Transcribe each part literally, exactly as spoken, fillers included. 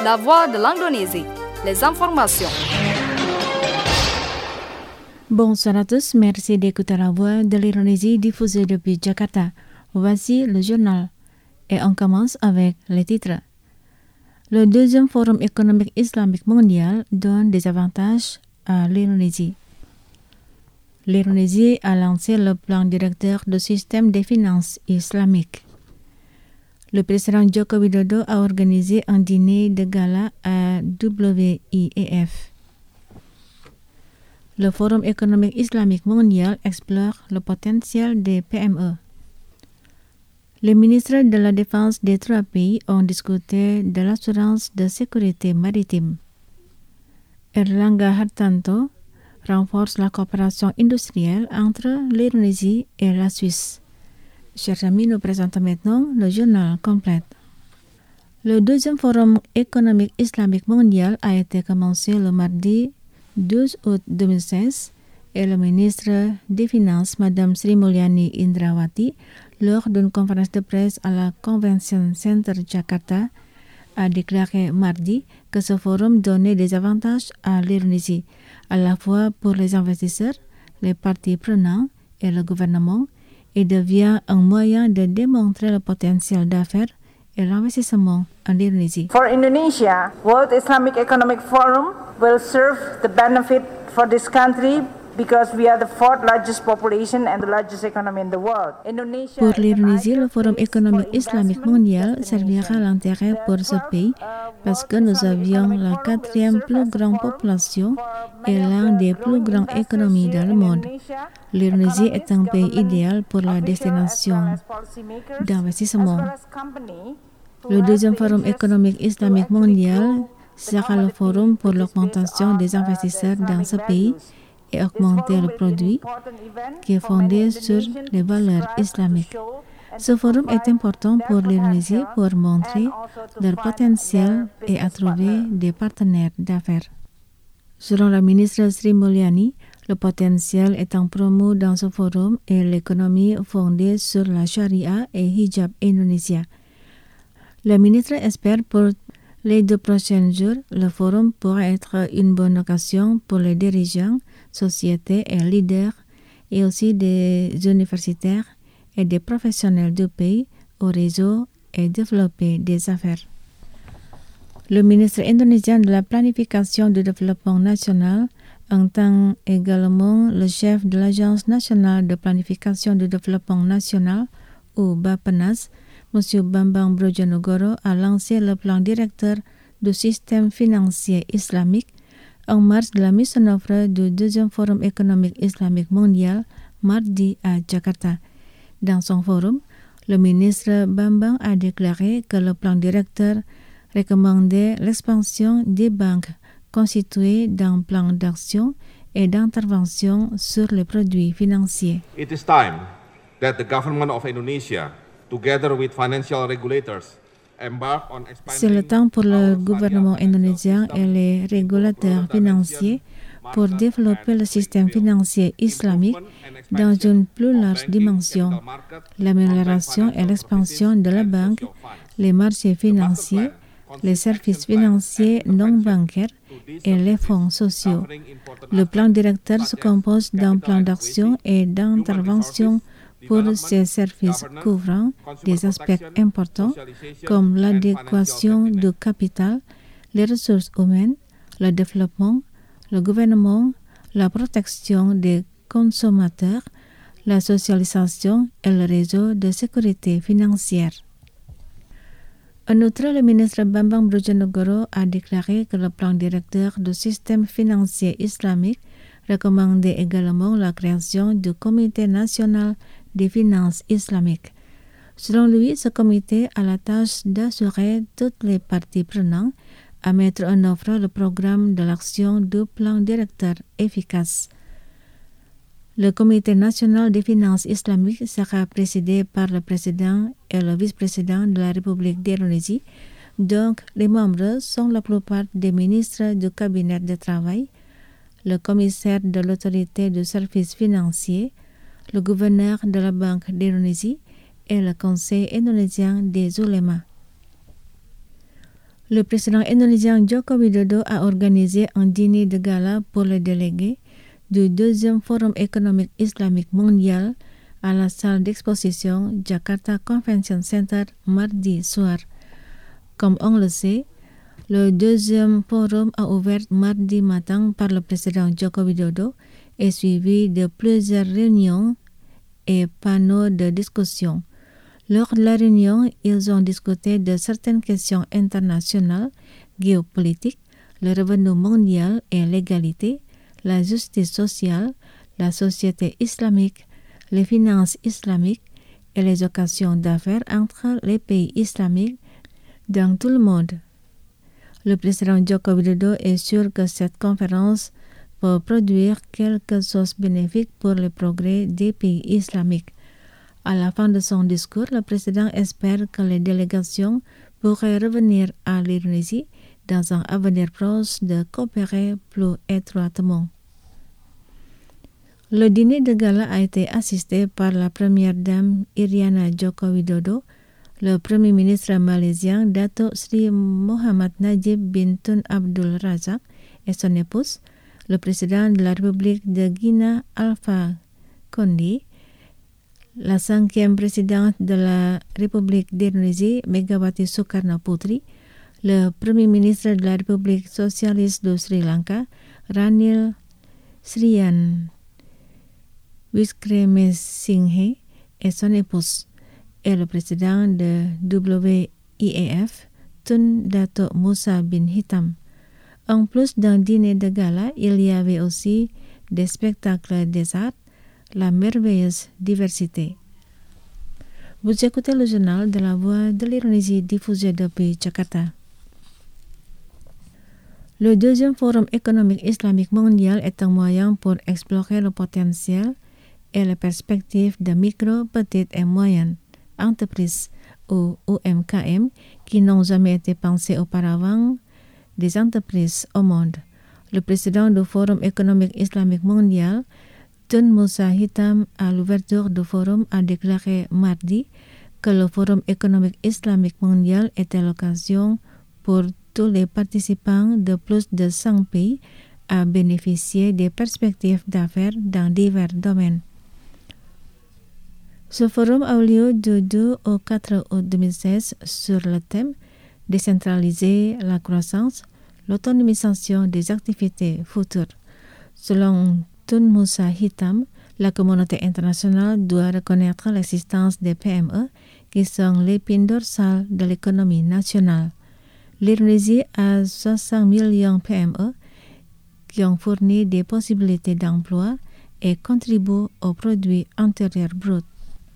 La voix de l'Indonésie, les informations. Bonsoir à tous, merci d'écouter la voix de l'Indonésie diffusée depuis Jakarta. Voici le journal. Et on commence avec les titres. Le deuxième forum économique islamique mondial donne des avantages à l'Indonésie. L'Indonésie a lancé le plan directeur du système des finances islamiques. Le président Joko Widodo a organisé un dîner de gala à W I E F. Le Forum économique islamique mondial explore le potentiel des P M E. Les ministres de la Défense des trois pays ont discuté de l'assurance de sécurité maritime. Erlangga Hartanto renforce la coopération industrielle entre l'Indonésie et la Suisse. Chers amis, nous présentons maintenant le journal complet. Le deuxième forum économique islamique mondial a été commencé le mardi douze août deux mille seize et le ministre des Finances, Madame Sri Mulyani Indrawati, lors d'une conférence de presse à la Convention Center Jakarta, a déclaré mardi que ce forum donnait des avantages à l'Indonésie, à la fois pour les investisseurs, les parties prenantes et le gouvernement, et devient un moyen de démontrer le potentiel d'affaires et l'investissement en Indonésie. For Indonesia, World Islamic Economic Forum will serve the benefit for this country because we are the fourth largest population and the largest economy in the world. Indonesia Pour l'Indonésie, le Forum économique islamique mondial servira l'intérêt pour ce pays parce que nous avions la quatrième plus grande population et l'un des plus grandes économies dans le monde. L'Indonésie est un pays idéal pour la destination d'investissement. Le deuxième Forum économique islamique mondial sera le forum pour l'augmentation des investisseurs dans ce pays et augmenter le produit qui est fondé sur les valeurs islamiques. Ce forum est important pour l'Indonésie pour montrer leur potentiel et à trouver des partenaires d'affaires. Selon la ministre Sri Mulyani, le potentiel étant promu dans ce forum est l'économie fondée sur la charia et hijab indonésien. Le ministre espère pour les deux prochains jours, le forum pourra être une bonne occasion pour les dirigeants, sociétés et leaders, et aussi des universitaires et des professionnels du pays au réseau et développer des affaires. Le ministre indonésien de la Planification du Développement National entend également le chef de l'Agence nationale de planification du développement national, ou Bappenas, M. Bambang Brojonegoro, a lancé le plan directeur du système financier islamique en marge de la mise en œuvre du deuxième Forum économique islamique mondial mardi à Jakarta. Dans son forum, le ministre Bambang a déclaré que le plan directeur recommandait l'expansion des banques constituées d'un plan d'action et d'intervention sur les produits financiers. It is time that the government of Indonesia, together with financial regulators, embark on expanding. C'est le temps pour le gouvernement indonésien et les régulateurs financiers pour développer le système financier islamique dans une plus large dimension, l'amélioration et l'expansion de la banque, les marchés financiers, les services financiers non bancaires et les fonds sociaux. Le plan directeur se compose d'un plan d'action et d'intervention pour ces services couvrant des aspects importants comme l'adéquation du capital, les ressources humaines, le développement, le gouvernement, la protection des consommateurs, la socialisation et le réseau de sécurité financière. En outre, le ministre Bambang Brojonegoro a déclaré que le plan directeur du système financier islamique recommandait également la création du Comité national des finances islamiques. Selon lui, ce comité a la tâche d'assurer toutes les parties prenantes à mettre en œuvre le programme de l'action du plan directeur efficace. Le Comité national des finances islamiques sera présidé par le président et le vice-président de la République d'Indonésie. Donc, les membres sont la plupart des ministres du cabinet de travail, le commissaire de l'autorité du service financier, le gouverneur de la Banque d'Indonésie et le Conseil indonésien des oulémas. Le président indonésien Joko Widodo a organisé un dîner de gala pour les délégués du deuxième Forum économique islamique mondial à la salle d'exposition Jakarta Convention Center mardi soir. Comme on le sait, le deuxième forum a ouvert mardi matin par le président Joko Widodo et suivi de plusieurs réunions et panneaux de discussion. Lors de la réunion, ils ont discuté de certaines questions internationales, géopolitiques, le revenu mondial et l'égalité, la justice sociale, la société islamique, les finances islamiques et les occasions d'affaires entre les pays islamiques dans tout le monde. Le président Joko Widodo est sûr que cette conférence peut produire quelque chose de bénéfique pour le progrès des pays islamiques. À la fin de son discours, le président espère que les délégations pourraient revenir à l'Indonésie dans un avenir proche de coopérer plus étroitement. Le dîner de gala a été assisté par la première dame Iriana Joko Widodo, le premier ministre malaisien Dato Sri Muhammad Najib bin Tun Abdul Razak et son épouse, le président de la République de Guinée Alpha Condé, la cinquième présidente de la République d'Indonésie Megawati Soekarno Putri, le premier ministre de la République socialiste de Sri Lanka Ranil Srian Wickremesinghe et son épouse, et le président de W I E F, Tun Dato Musa bin Hitam. En plus d'un dîner de gala, il y avait aussi des spectacles des arts, la merveilleuse diversité. Vous écoutez le journal de la Voix de l'Indonésie diffusé depuis Jakarta. Le deuxième Forum économique islamique mondial est un moyen pour explorer le potentiel et les perspectives de micro, petites et moyennes entreprises ou O M K M qui n'ont jamais été pensées auparavant des entreprises au monde. Le président du Forum économique islamique mondial, Tun Musa Hitam, à l'ouverture du forum, a déclaré mardi que le Forum économique islamique mondial était l'occasion pour tous les participants de plus de cent pays à bénéficier des perspectives d'affaires dans divers domaines. Ce forum a eu lieu du deux au quatre août deux mille seize sur le thème « Décentraliser la croissance, l'autonomisation des activités futures ». Selon Tun Musa Hitam, la communauté internationale doit reconnaître l'existence des P M E qui sont l'épine dorsale de l'économie nationale. L'Indonésie a soixante millions de P M E qui ont fourni des possibilités d'emploi et contribuent au produit intérieur brut.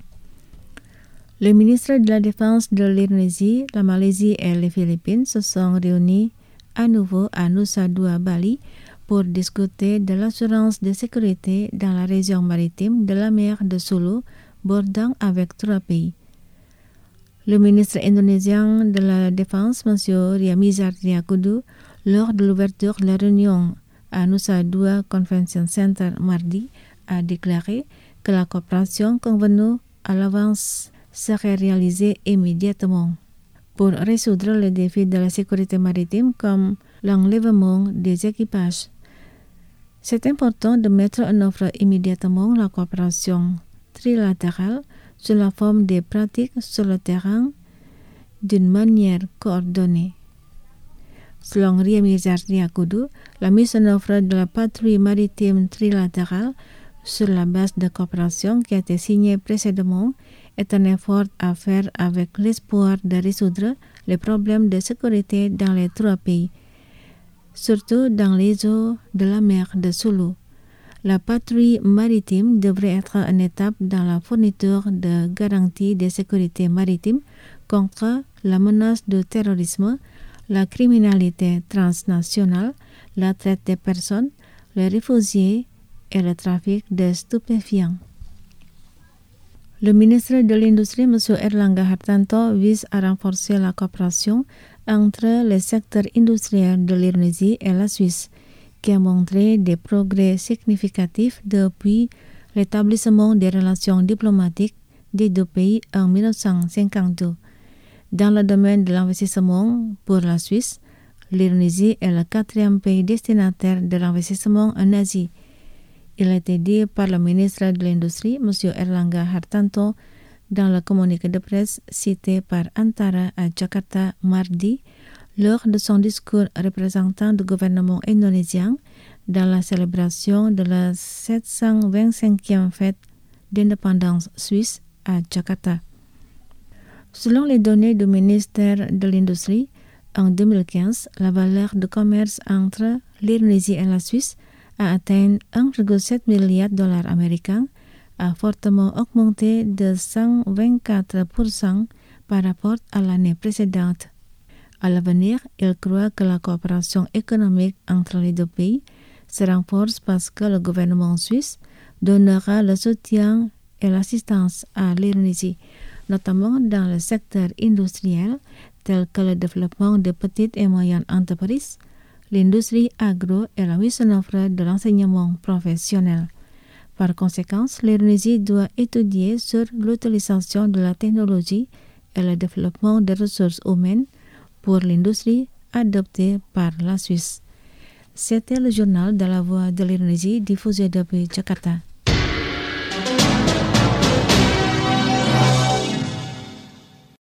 Le ministre de la Défense de l'Indonésie, la Malaisie et les Philippines se sont réunis à nouveau à Nusa Dua, Bali, pour discuter de l'assurance de sécurité dans la région maritime de la mer de Sulu, bordant avec trois pays. Le ministre indonésien de la Défense, M. Riamizar Triakudu, lors de l'ouverture de la réunion à Nusa Dua Convention Center mardi, a déclaré que la coopération convenue à l'avance serait réalisée immédiatement pour résoudre les défis de la sécurité maritime comme l'enlèvement des équipages. C'est important de mettre en œuvre immédiatement la coopération trilatérale sous la forme des pratiques sur le terrain d'une manière coordonnée. Selon Riamizar Triakudu, la mise en œuvre de la patrouille maritime trilatérale sur la base de coopération qui a été signée précédemment est un effort à faire avec l'espoir de résoudre les problèmes de sécurité dans les trois pays, surtout dans les eaux de la mer de Sulu. La patrouille maritime devrait être une étape dans la fourniture de garanties de sécurité maritime contre la menace du terrorisme, la criminalité transnationale, la traite des personnes, les réfugiés et le trafic de stupéfiants. Le ministre de l'Industrie, M. Erlangga Hartanto, vise à renforcer la coopération entre les secteurs industriels de l'Indonésie et la Suisse, qui a montré des progrès significatifs depuis l'établissement des relations diplomatiques des deux pays en mille neuf cent cinquante-deux. Dans le domaine de l'investissement pour la Suisse, l'Indonésie est le quatrième pays destinataire de l'investissement en Asie. Il a été dit par le ministre de l'Industrie, M. Erlangga Hartanto, dans le communiqué de presse cité par Antara à Jakarta mardi, lors de son discours représentant le gouvernement indonésien dans la célébration de la sept cent vingt-cinquième fête d'indépendance suisse à Jakarta. Selon les données du ministère de l'Industrie, en deux mille quinze, la valeur de commerce entre l'Indonésie et la Suisse a atteint un virgule sept milliard de dollars américains, a fortement augmenté de cent vingt-quatre pour cent par rapport à l'année précédente. À l'avenir, il croit que la coopération économique entre les deux pays se renforce parce que le gouvernement suisse donnera le soutien et l'assistance à l'Indonésie, notamment dans le secteur industriel tel que le développement des petites et moyennes entreprises, l'industrie agro et la mise en œuvre de l'enseignement professionnel. Par conséquent, l'Indonésie doit étudier sur l'utilisation de la technologie et le développement des ressources humaines pour l'industrie adoptée par la Suisse. C'était le journal de la Voix de l'Indonésie diffusé depuis Jakarta.